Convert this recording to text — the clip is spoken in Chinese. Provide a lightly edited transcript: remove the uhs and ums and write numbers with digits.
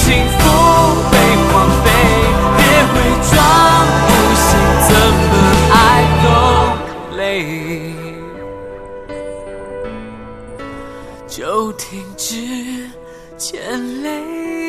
幸福被荒废，别伪装不幸，怎么爱都累，就停止牵累。